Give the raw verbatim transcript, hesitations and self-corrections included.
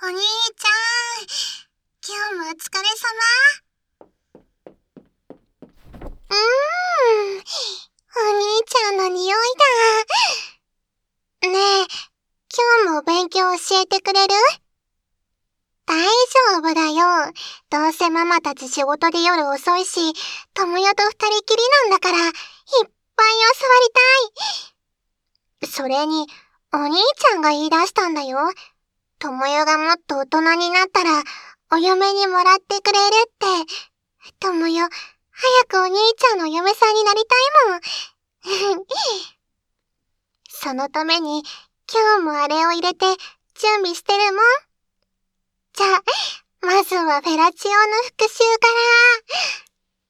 お兄ちゃん、今日もお疲れ様。うーん、お兄ちゃんの匂いだ。ねえ、今日も勉強教えてくれる？大丈夫だよ。どうせママたち仕事で夜遅いし、友よと二人きりなんだから、いっぱい教わりたい。それに、お兄ちゃんが言い出したんだよ。友よがもっと大人になったら、お嫁にもらってくれるって。友よ、早くお兄ちゃんの嫁さんになりたいもん。そのために、今日もあれを入れて、準備してるもん。じゃあ、まずはフェラチオの復習から。